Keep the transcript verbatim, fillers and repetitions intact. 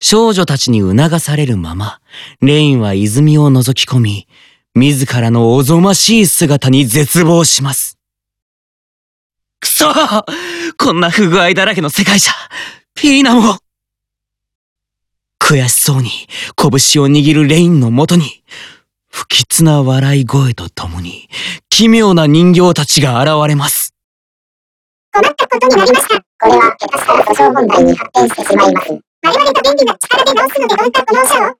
少女たちに促されるまま、レインは泉を覗き込み、自らのおぞましい姿に絶望します。くそー！こんな不具合だらけの世界じゃ、ピーナも。悔しそうに拳を握るレインのもとに、不吉な笑い声とともに、奇妙な人形たちが現れます。 困ったことになりました。これは下手したら訴訟問題に発展してしまいます。我々と便利な力で直すのでどういったこのおしゃを